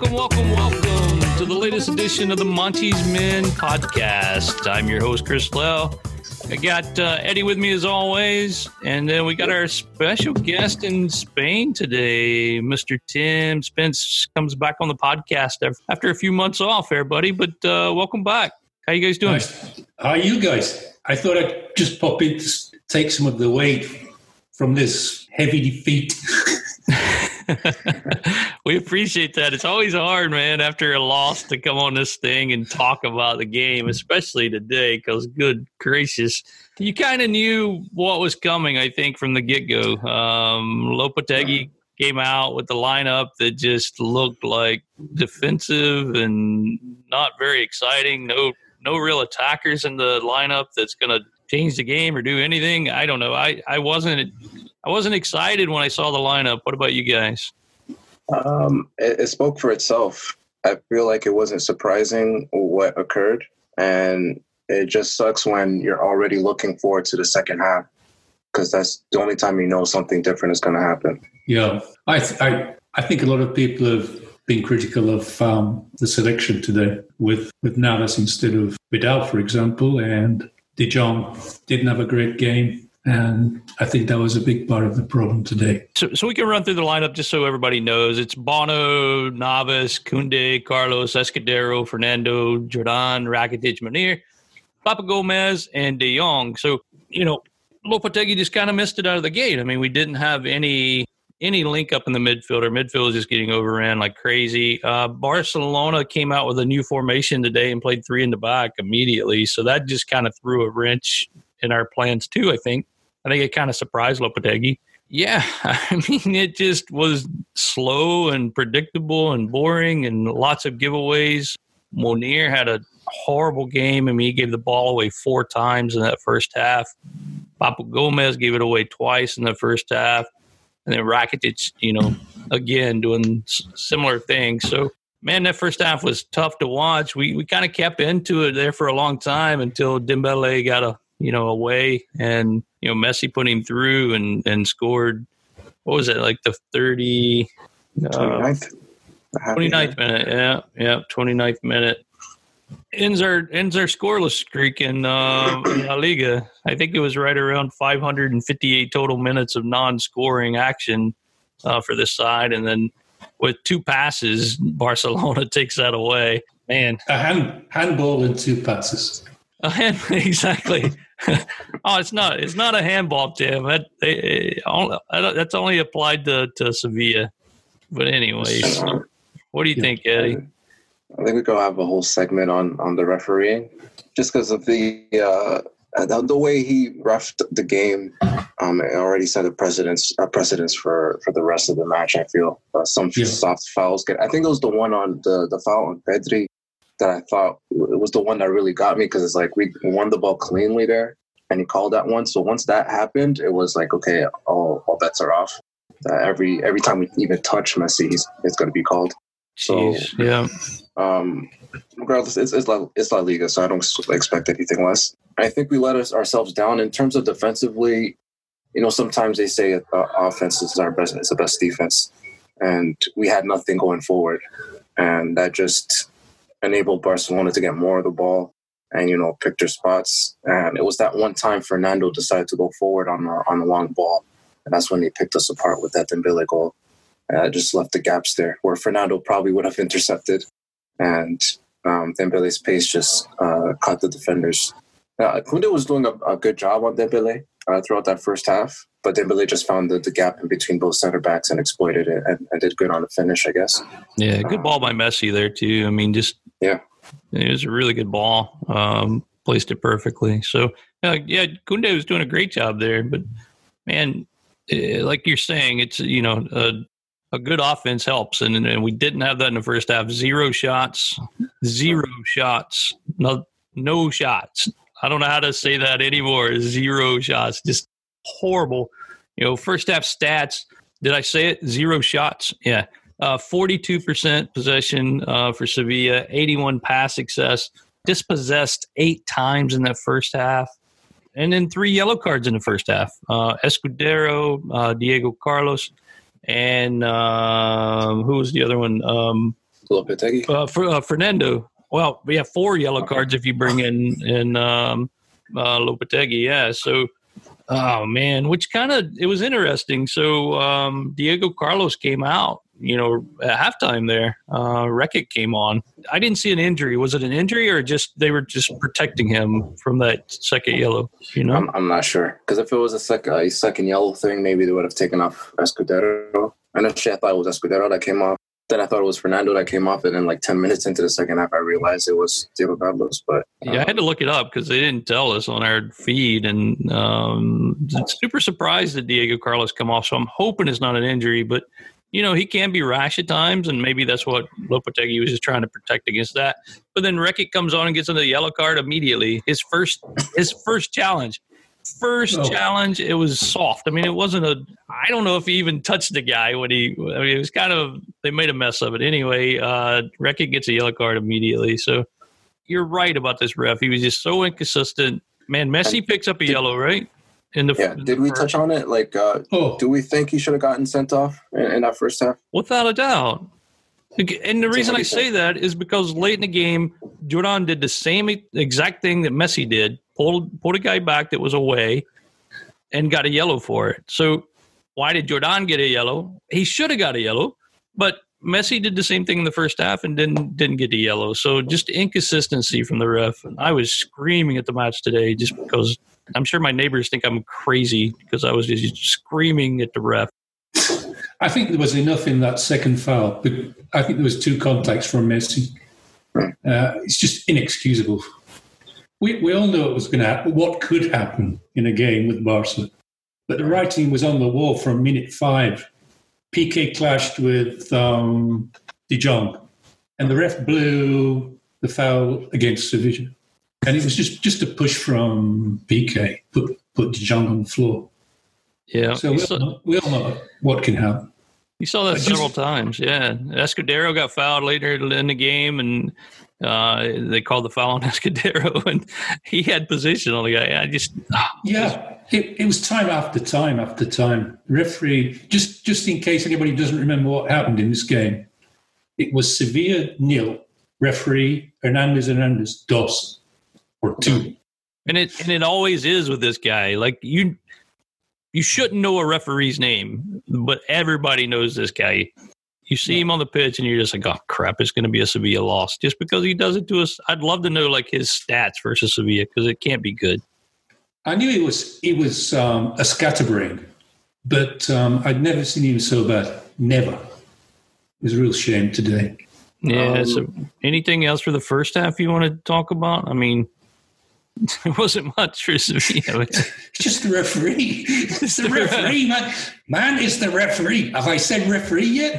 Welcome to the latest edition of the Monty's Men podcast. I'm your host, Chris Lau. I got Eddie with me as always, and then we got our special guest in Spain today, Mr. Tim Spence comes back on the podcast after a few months off there, buddy, but welcome back. How you guys doing? Nice. How are you guys? I thought I'd just pop in to take some of the weight from this heavy defeat. We appreciate that. It's always hard, man, after a loss to come on this thing and talk about the game, especially today, because good gracious, you kind of knew what was coming, I think, from the get-go. Lopetegui came out with the lineup that just looked like defensive and not very exciting. No real attackers in the lineup that's going to change the game or do anything. I don't know. I wasn't excited when I saw the lineup. What about you guys? It spoke for itself. I feel like it wasn't surprising what occurred, and it just sucks when you're already looking forward to the second half, because that's the only time you know something different is going to happen. Yeah, I think a lot of people have been critical of the selection today with Navas instead of Vidal, for example, and De Jong didn't have a great game. And I think that was a big part of the problem today. So we can run through the lineup just so everybody knows. It's Bono, Navas, Koundé, Carlos, Escudero, Fernando, Jordan, Rakitic, Munir, Papa Gomez, and De Jong. So, Lopetegui just kind of missed it out of the gate. I mean, we didn't have any link up in the midfield. Our midfield was just getting overran like crazy. Barcelona came out with a new formation today and played 3 in the back immediately. So that just kind of threw a wrench in our plans too, I think. I think it kind of surprised Lopetegui. Yeah, I mean, it just was slow and predictable and boring and lots of giveaways. Munir had a horrible game. I mean, he gave the ball away 4 times in that first half. Papu Gomez gave it away twice in the first half. And then Rakitic, again, doing similar things. So, man, that first half was tough to watch. We kind of kept into it there for a long time until Dembele got away, and Messi put him through and scored. What was it, like the 29th minute? Yeah, 29th minute. Ends our scoreless streak in La Liga. I think it was right around 558 total minutes of non-scoring action for this side, and then with 2 passes, Barcelona takes that away. Man, a handball and 2 passes. Exactly. Oh, it's not a handball, Tim. That's only applied to Sevilla. But anyways, what do you think, Eddie? I think we could have a whole segment on the refereeing, just because of the way he reffed the game. It already set a precedence for the rest of the match. I feel some soft fouls. I think it was the one on the foul on Pedri that I thought it was the one that really got me, because it's like we won the ball cleanly there, and he called that one. So once that happened, it was like, okay, all bets are off. Every time we even touch Messi, it's going to be called. Jeez, so yeah. Regardless, it's La Liga, so I don't expect anything less. I think we let ourselves down in terms of defensively. Sometimes they say offense is it's the best defense, and we had nothing going forward, and that just enabled Barcelona to get more of the ball and pick their spots. And it was that one time Fernando decided to go forward on a long ball, and that's when they picked us apart with that Dembele goal. Just left the gaps there where Fernando probably would have intercepted, and Dembele's pace just caught the defenders. Koundé was doing a good job on Dembele throughout that first half, but Dembele just found the gap in between both center backs and exploited it and did good on the finish, I guess. Yeah, good ball by Messi there too. I mean, it was a really good ball. Placed it perfectly. So, Koundé was doing a great job there. But, man, like you're saying, it's, a good offense helps. And we didn't have that in the first half. 0 shots. No shots. I don't know how to say that anymore. 0 shots. Just horrible. First half stats. Did I say it? 0 shots. Yeah. 42% possession for Sevilla, 81 pass success, dispossessed 8 times in that first half, and then 3 yellow cards in the first half. Escudero, Diego Carlos, and who was the other one? Lopetegui. For Fernando. Well, we have 4 yellow cards if you bring in Lopetegui. Yeah. So, oh man, it was interesting. So Diego Carlos came out, at halftime there. Rekik came on. I didn't see an injury. Was it an injury or they were just protecting him from that second yellow? I'm not sure, because if it was a second yellow thing, maybe they would have taken off Escudero. Initially, I thought it was Escudero that came off. Then I thought it was Fernando that came off, and then 10 minutes into the second half, I realized it was Diego Carlos. But yeah, I had to look it up because they didn't tell us on our feed, and super surprised that Diego Carlos come off. So I'm hoping it's not an injury, but he can be rash at times, and maybe that's what Lopetegui was just trying to protect against that. But then Rekik comes on and gets another yellow card immediately. His first challenge. Challenge, it was soft. I mean, it wasn't I don't know if he even touched the guy it was kind of, they made a mess of it. Anyway, Rekik gets a yellow card immediately. So you're right about this ref. He was just so inconsistent. Man, Messi picks up a yellow, right? Did we touch on it? Do we think he should have gotten sent off in that first half? Without a doubt. And the reason I say that is because late in the game, Jordan did the same exact thing that Messi did, pulled a guy back that was away and got a yellow for it. So why did Jordan get a yellow? He should have got a yellow, but Messi did the same thing in the first half and didn't get a yellow. So just inconsistency from the ref. And I was screaming at the match today just because I'm sure my neighbors think I'm crazy because I was just screaming at the ref. I think there was enough in that second foul, but I think there was 2 contacts from Messi. It's just inexcusable. We all know it was going to happen, what could happen in a game with Barca. But the writing was on the wall from minute 5. Piqué clashed with De Jong, and the ref blew the foul against Sevilla. And it was just a push from Piqué, put De Jong on the floor. Yeah. So we all know what can happen. You saw that several times, yeah. Escudero got fouled later in the game, and they called the foul on Escudero, and he had position on the guy. It was time after time after time. Referee, just in case anybody doesn't remember what happened in this game, it was Sevilla 0, referee Hernandez dos, or 2. And it always is with this guy. You shouldn't know a referee's name, but everybody knows this guy. You see him on the pitch, and you're just like, oh, crap, it's going to be a Sevilla loss. Just because he does it to us, I'd love to know, his stats versus Sevilla, because it can't be good. I knew he was a scatterbrain, but I'd never seen him so bad. Never. It was a real shame today. Yeah, so anything else for the first half you want to talk about? I mean, it wasn't much for Sevilla. It's just the referee. It's the referee, man. Man, it's the referee. Have I said referee yet?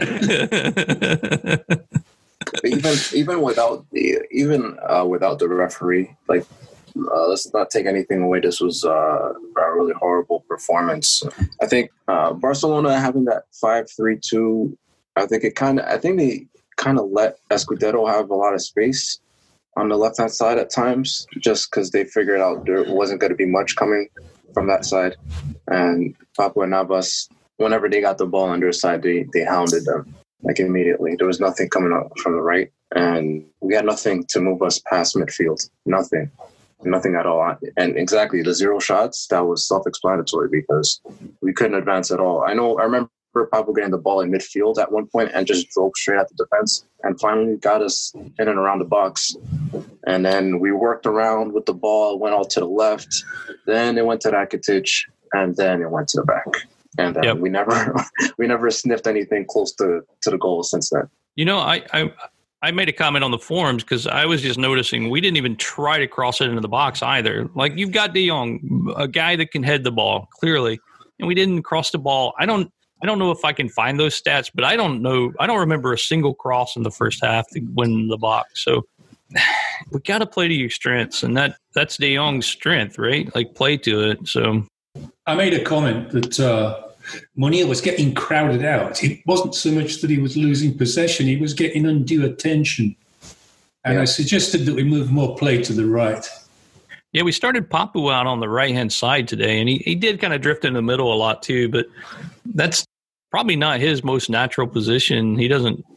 even without the referee, let's not take anything away. This was a really horrible performance. I think Barcelona having that 5-3-2. I think they kind of let Escudero have a lot of space on the left-hand side at times, just because they figured out there wasn't going to be much coming from that side. And Papu and Navas, whenever they got the ball on their side, they hounded them immediately. There was nothing coming up from the right, and we had nothing to move us past midfield. Nothing at all. And exactly the 0 shots, that was self-explanatory because we couldn't advance at all. I remember Papu getting the ball in midfield at one point and just drove straight at the defense and finally got us in and around the box. And then we worked around with the ball, went all to the left. Then it went to Rakitic, and then it went to the back. And we never sniffed anything close to the goal since then. I made a comment on the forums because I was just noticing we didn't even try to cross it into the box either. You've got De Jong, a guy that can head the ball, clearly, and we didn't cross the ball. I don't know if I can find those stats, but I don't know. I don't remember a single cross in the first half to win the box. So we got to play to your strengths, and that's De Jong's strength, right? Play to it. So I made a comment that Munir was getting crowded out. It wasn't so much that he was losing possession; he was getting undue attention. And I suggested that we move more play to the right. Yeah, we started Papu out on the right-hand side today, and he did kind of drift in the middle a lot too, but that's probably not his most natural position. He doesn't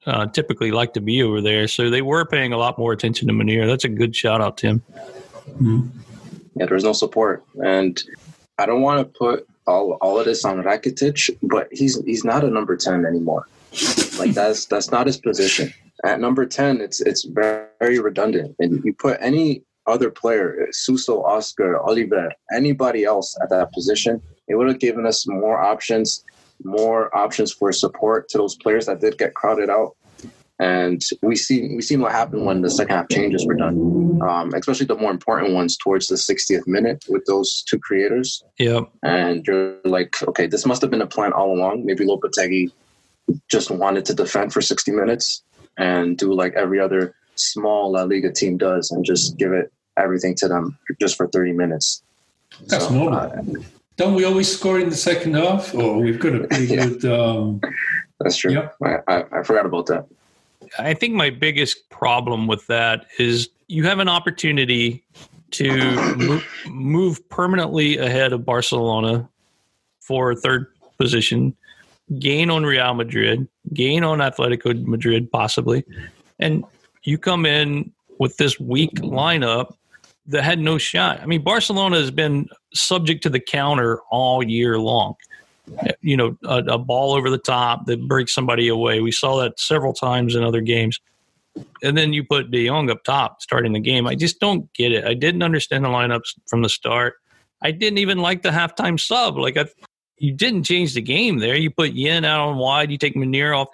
typically like to be over there. So they were paying a lot more attention to Munir. That's a good shout out, Tim. Mm-hmm. Yeah, there's no support. And I don't want to put all of this on Rakitic, but he's not a number 10 anymore. Like that's not his position. At number 10, it's very redundant. And you put any other player, Suso, Oscar, Oliver, anybody else at that position, it would have given us more options for support to those players that did get crowded out. And we seen what happened when the second half changes were done, especially the more important ones towards the 60th minute with those two creators. Yeah. And you're like, okay, this must have been a plan all along. Maybe Lopetegui just wanted to defend for 60 minutes and do like every other small La Liga team does and just give it everything to them just for 30 minutes. That's normal. Don't we always score in the second half? Or we've got a pretty good... That's true. Yep. I forgot about that. I think my biggest problem with that is you have an opportunity to move permanently ahead of Barcelona for third position, gain on Real Madrid, gain on Atletico Madrid possibly, and you come in with this weak lineup that had no shot. I mean, Barcelona has been subject to the counter all year long. You know, a ball over the top that breaks somebody away. We saw that several times in other games. And then you put De Jong up top starting the game. I just don't get it. I didn't understand the lineups from the start. I didn't even like the halftime sub. You didn't change the game there. You put Yen out on wide. You take Munir off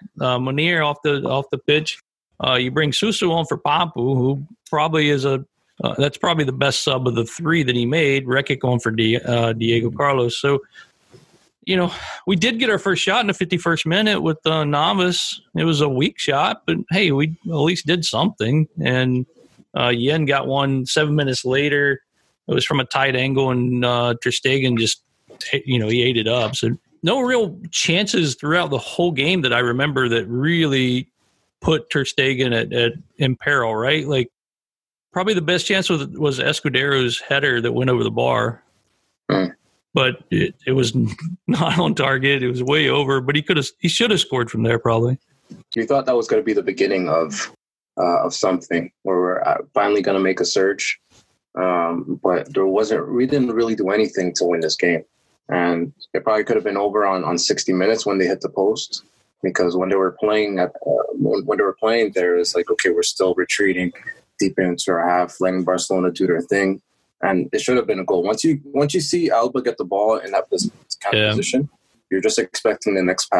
the pitch. You bring Suso on for Papu, who probably is that's probably the best sub of the three that he made. Rekic on for Diego Carlos. So, you know, we did get our first shot in the 51st minute with Navas. It was a weak shot, but hey, we at least did something. And Yen got one 7 minutes later. It was from a tight angle, and Ter Stegen just, you know, he ate it up. So no real chances throughout the whole game that I remember that really put Ter Stegen in peril, right? Like, probably the best chance was Escudero's header that went over the bar. But it was not on target. It was way over. But he should have scored from there probably. You thought that was going to be the beginning of something where we're finally going to make a surge, but we didn't really do anything to win this game, and it probably could have been over on 60 minutes when they hit the post, because when they were playing there, it's like, okay, we're still retreating deep into our half, letting Barcelona do their thing. And it should have been a goal. Once you see Alba get the ball in that kind of position, you're just expecting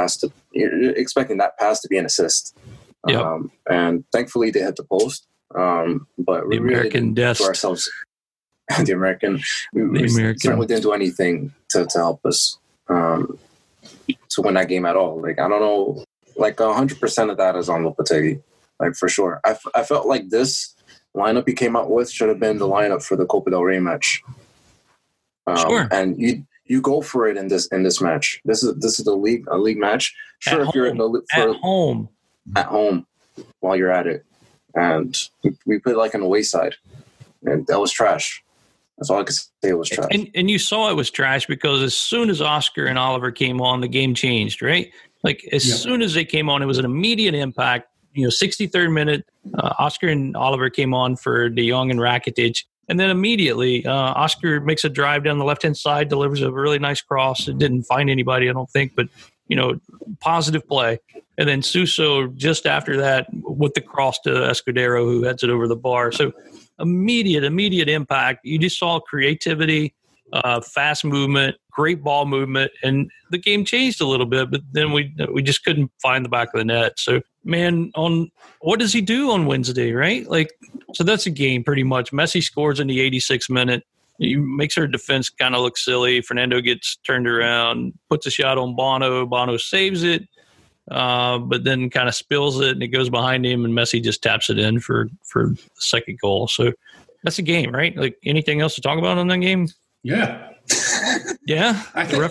that pass to be an assist. Yep. And thankfully they hit the post. But we really didn't do ourselves. We certainly didn't do anything to help us to win that game at all. Like, I don't know, like 100% of that is on Lopetegui, like for sure. I felt like this lineup he came out with should have been the lineup for the Copa del Rey match. Sure. And you go for it in this match. This is a league match. Sure, if you're at home while you're at it, and we played like an away side, and that was trash. That's all I could say. It was trash. And you saw it was trash because as soon as Oscar and Oliver came on, the game changed, right? Like as soon as they came on, it was an immediate impact. You know, 63rd minute, Oscar and Oliver came on for De Jong and Rakitic. And then immediately, Oscar makes a drive down the left-hand side, delivers a really nice cross. It didn't find anybody, I don't think, but, you know, positive play. And then Suso, just after that, with the cross to Escudero, who heads it over the bar. So immediate impact. You just saw creativity, fast movement, great ball movement, and the game changed a little bit, but then we just couldn't find the back of the net. So, man, on what does he do on Wednesday, right? Like, so that's a game pretty much. Messi scores in the 86th minute. He makes our defense kind of look silly. Fernando gets turned around, puts a shot on Bono. Bono saves it, but then kind of spills it, and it goes behind him, and Messi just taps it in for the second goal. So that's a game, right? Like, anything else to talk about on that game? Yeah. Yeah, I think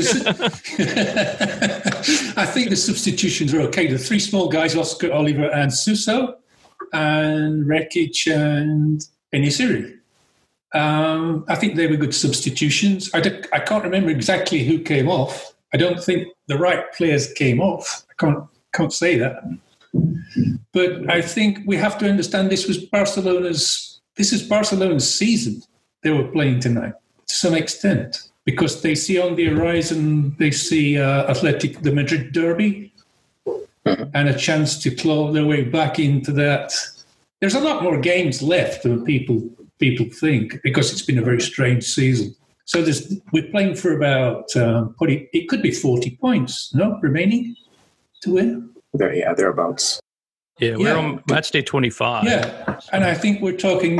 the substitutions are okay. The three small guys, Oscar, Oliver, and Suso, and Rekic and Enisiri. I think they were good substitutions. I can't remember exactly who came off. I don't think the right players came off. I can't say that. But I think we have to understand this is Barcelona's season they were playing tonight to some extent, because they see on the horizon, they see the Madrid derby, and a chance to claw their way back into that. There's a lot more games left than people think, because it's been a very strange season. So we're playing for about, it could be 40 points, no, remaining to win? Thereabouts. Yeah, we're on match day 25. Yeah, and I think we're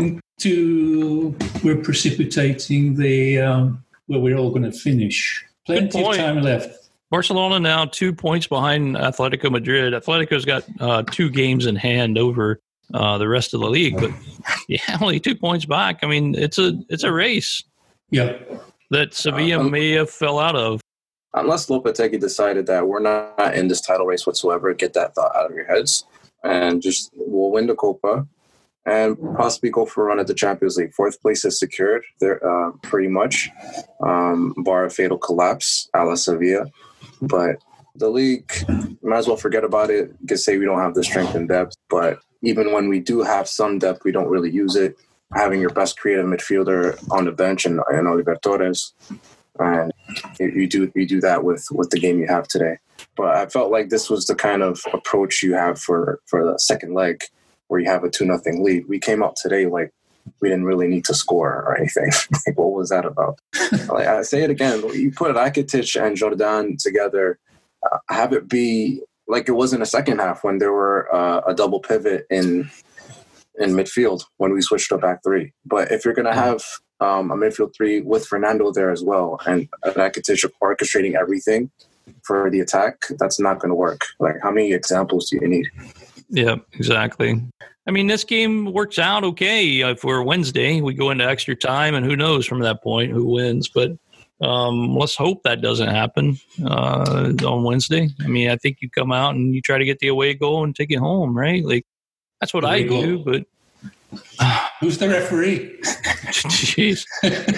precipitating where we're all going to finish. Plenty of time left. Barcelona now 2 points behind Atletico Madrid. Atletico's got 2 games in hand over the rest of the league, but only 2 points back. I mean, it's a race. Yeah, that Sevilla may have fell out of. Unless Lopetegui decided that we're not in this title race whatsoever, get that thought out of your heads, and just we'll win the Copa and possibly go for a run at the Champions League. 4th place is secured there, pretty much, bar a fatal collapse a la Sevilla. But the league, might as well forget about it. You could say we don't have the strength and depth, but even when we do have some depth, we don't really use it. Having your best creative midfielder on the bench and Oliver Torres, and you do that with the game you have today. But I felt like this was the kind of approach you have for the second leg, where you have a 2-0 lead. We came out today like we didn't really need to score or anything. Like, what was that about? Like, I say it again, you put Rakitic and Jordan together, have it be like it was in the second half when there were a double pivot in midfield when we switched to back 3. But if you're going to have a midfield 3 with Fernando there as well, and Rakitic orchestrating everything for the attack, that's not going to work. Like, how many examples do you need? Yeah, exactly. I mean, this game works out okay. If we're Wednesday, we go into extra time, and who knows from that point who wins. But let's hope that doesn't happen on Wednesday. I mean, I think you come out and you try to get the away goal and take it home, right? Like, that's what I do. But who's the referee? Jeez.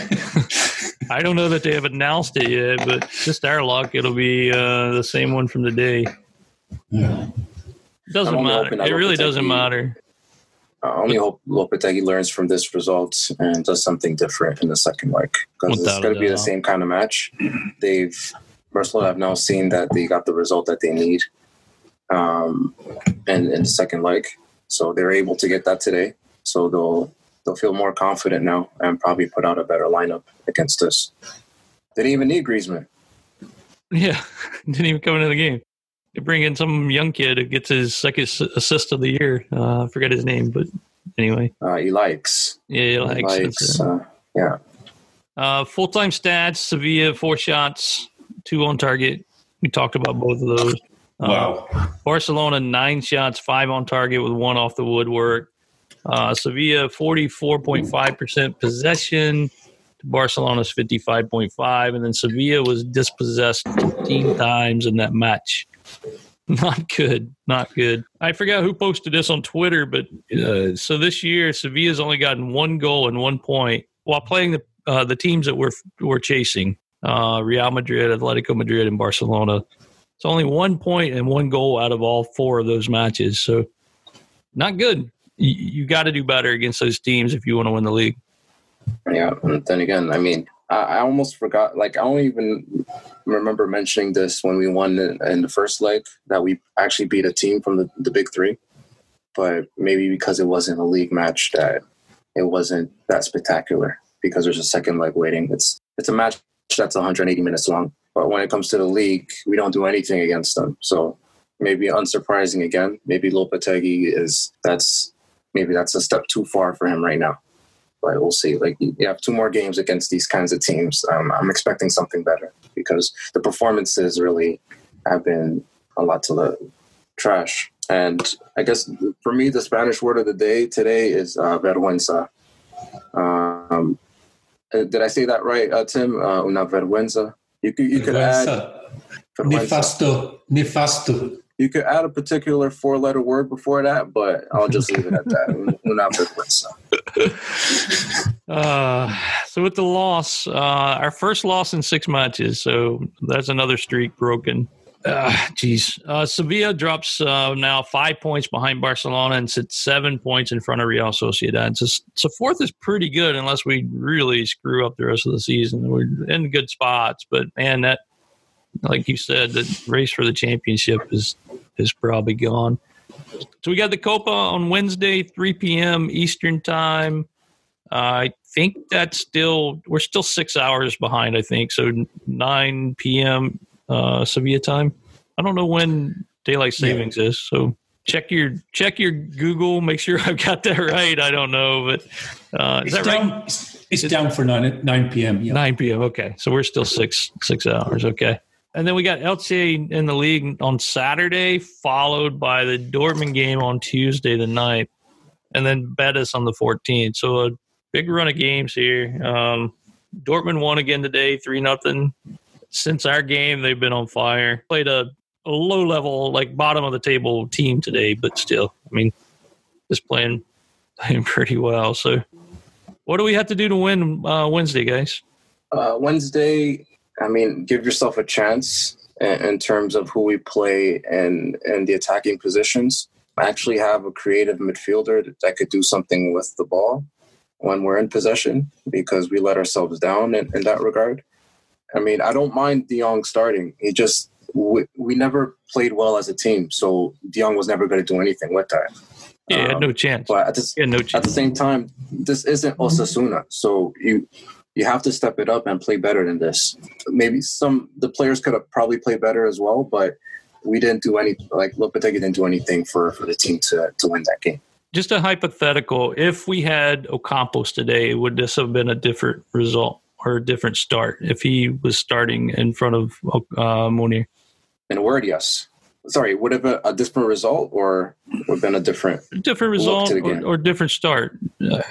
I don't know that they have announced it yet, but just our luck, it'll be the same one from the day. Yeah. It doesn't matter. It really doesn't matter. I only hope Lopetegui learns from this result and does something different in the second leg, because it's going to be the same kind of match. Barcelona have now seen that they got the result that they need in the second leg, so they're able to get that today. So they'll feel more confident now and probably put out a better lineup against us. They didn't even need Griezmann. Yeah, didn't even come into the game. They bring in some young kid who gets his second assist of the year. I forget his name, but anyway. He likes. Yeah, he likes. Yeah. Full-time stats, Sevilla, 4 shots, 2 on target. We talked about both of those. Wow. Barcelona, 9 shots, 5 on target with 1 off the woodwork. Sevilla, 44.5% possession to Barcelona's 55.5%. And then Sevilla was dispossessed 15 times in that match. Not good. Not good. I forgot who posted this on Twitter, but so this year, Sevilla's only gotten 1 goal and 1 point while playing the teams that we're chasing, Real Madrid, Atletico Madrid, and Barcelona. It's only 1 point and 1 goal out of all 4 of those matches. So not good. You got to do better against those teams if you want to win the league. Yeah, and then again, I mean, I almost forgot. Like, I don't even remember mentioning this when we won in the first leg, that we actually beat a team from the big 3. But maybe because it wasn't a league match, that it wasn't that spectacular, because there's a second leg waiting. It's a match that's 180 minutes long. But when it comes to the league, we don't do anything against them. So maybe unsurprising again. Maybe Lopetegui that's a step too far for him right now. But we'll see. Like, you have 2 more games against these kinds of teams. I'm expecting something better, because the performances really have been a lot to the trash. And I guess for me, the Spanish word of the day today is vergüenza. Did I say that right, Tim? Una vergüenza. You could add nefasto. You could add a particular 4-letter word before that, but I'll just leave it at that. Una vergüenza. So with the loss, our first loss in 6 matches, so that's another streak broken. Sevilla drops now 5 points behind Barcelona and sits 7 points in front of Real Sociedad. So fourth is pretty good unless we really screw up the rest of the season. We're in good spots, but man, that, like you said, the race for the championship is probably gone. So we got the Copa on Wednesday, 3 p.m. Eastern time. I think we're still 6 hours behind, I think. So 9 p.m. Sevilla time. I don't know when daylight savings is, so check your Google. Make sure I've got that right. I don't know, but is that right? It's down for 9 p.m. Yeah. 9 p.m. Okay, so we're still 6 hours. Okay, and then we got Elche in the league on Saturday, followed by the Dortmund game on Tuesday the 9th, and then Betis on the 14th. So a big run of games here. Dortmund won again today, 3-0. Since our game, they've been on fire. Played a low-level, like bottom-of-the-table team today, but still, I mean, just playing pretty well. So what do we have to do to win Wednesday, guys? Wednesday, I mean, give yourself a chance in terms of who we play and the attacking positions. Actually have a creative midfielder that could do something with the ball when we're in possession, because we let ourselves down in that regard. I mean, I don't mind De Jong starting. We never played well as a team, so De Jong was never going to do anything with that. Yeah, no chance. But at the same time, this isn't Osasuna, so you have to step it up and play better than this. Maybe the players could have probably played better as well, but we didn't do anything. Like Lopetegui didn't do anything for the team to win that game. Just a hypothetical: if we had Ocampos today, would this have been a different result? Or a different start if he was starting in front of Munir? In a word, yes. Sorry, would it have been a different result, or would have been a different result or different start?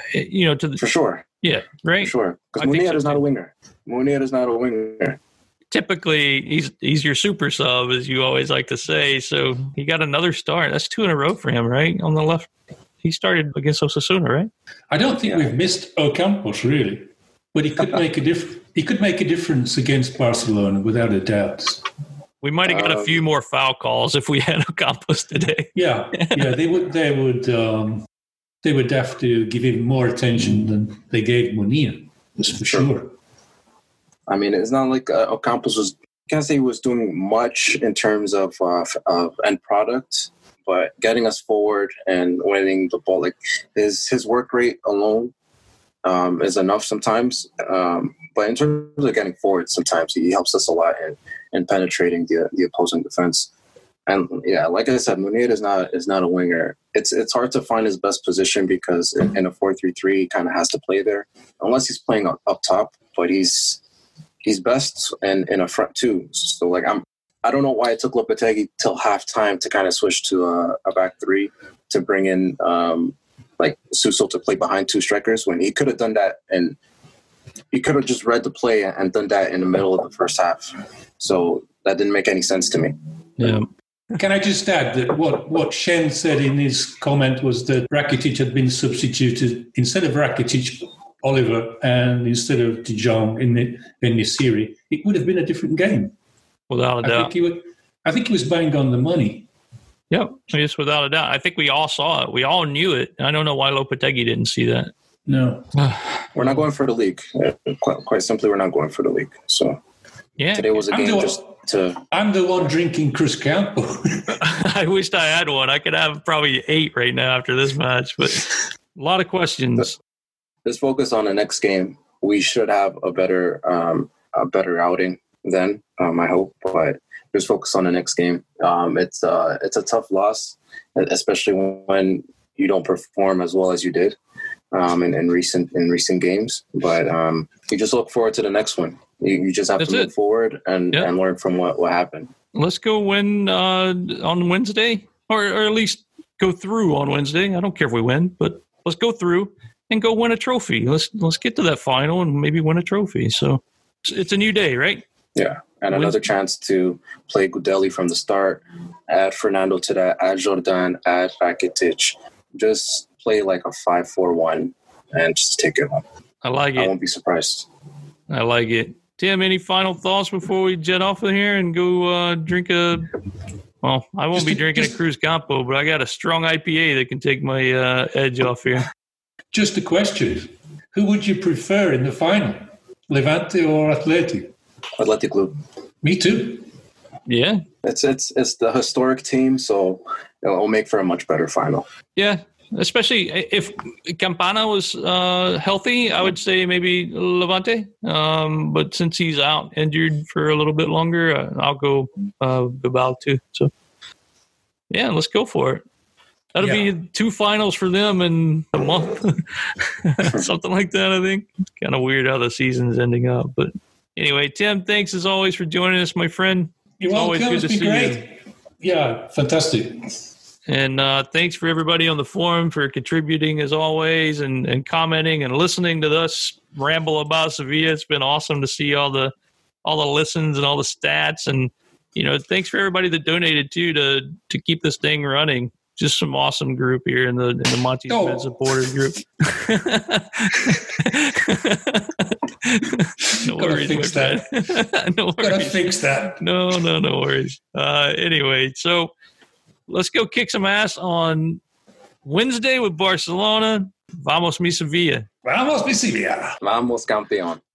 For sure. Yeah, right. For sure, because Munir is not a winger. Munir is not a winger. Typically, he's your super sub, as you always like to say. So he got another start. That's 2 in a row for him, right? On the left, he started against Osasuna, right? I don't think we've missed Ocampos really. But he could make a difference against Barcelona without a doubt. We might have got a few more foul calls if we had Ocampos today. Yeah, they would have to give him more attention than they gave Munir. That's for sure. I mean, it's not like Ocampos can't say he was doing much in terms of end product, but getting us forward and winning the ball, like his work rate alone is enough sometimes. But in terms of getting forward, sometimes he helps us a lot in penetrating the opposing defense. And yeah, like I said, Munir is not a winger. It's hard to find his best position because in a 4-3-3, he kind of has to play there, unless he's playing up top. But he's best in a front too. So like I don't know why it took Lopetegui till halftime to kind of switch to a back three to bring in like Suso to play behind 2 strikers when he could have done that, and he could have just read the play and done that in the middle of the first half. So that didn't make any sense to me. Yeah. Can I just add that what Shen said in his comment was that Rakitic had been substituted instead of Rakitic, Oliver, and instead of De Jong in the series, it would have been a different game. Without a doubt. I think he was bang on the money. Yep, just without a doubt. I think we all saw it. We all knew it. I don't know why Lopetegui didn't see that. No. We're not going for the league. Quite simply, we're not going for the league. So yeah, today was a game just to... I'm the one drinking Cruzcampo. I wished I had one. I could have probably 8 right now after this match, but a lot of questions. Let's focus on the next game. We should have a better outing then, I hope, but just focus on the next game. It's a tough loss, especially when you don't perform as well as you did in recent games. But you just look forward to the next one. You just have to move forward and learn from what happened. Let's go win on Wednesday, or at least go through on Wednesday. I don't care if we win, but let's go through and go win a trophy. Let's get to that final and maybe win a trophy. So it's a new day, right? Yeah, and another chance to play Gudeli from the start, add Fernando to that, add Jordan, add Rakitic. Just play like a 5-4-1 and just take it home. I like it. I won't be surprised. I like it. Tim, any final thoughts before we jet off of here and go drink a? Well, I won't be drinking a Cruz Campo, but I got a strong IPA that can take my edge off here. Just a question: who would you prefer in the final, Levante or Athletic? Athletic Club. Me too. Yeah, It's the historic team, so it'll make for a much better final. yeah. Especially if Campana was healthy, I would say maybe Levante. But since he's out injured for a little bit longer, I'll go Bilbao too. So, yeah, let's go for it. That'll be 2 finals for them in a month. Something like that, I think. It's kind of weird how the season's ending up. But anyway, Tim, thanks as always for joining us, my friend. You're welcome. It's been great. Yeah, fantastic. And thanks for everybody on the forum for contributing as always and commenting and listening to us ramble about Sevilla. It's been awesome to see all the listens and all the stats. And, thanks for everybody that donated too to keep this thing running. Just some awesome group here in the Monty Smith supporter group. No worries. Fix that. No worries. Gotta fix that. No worries. Anyway, so let's go kick some ass on Wednesday with Barcelona. Vamos mi Sevilla. Vamos mi Sevilla. Vamos campeón.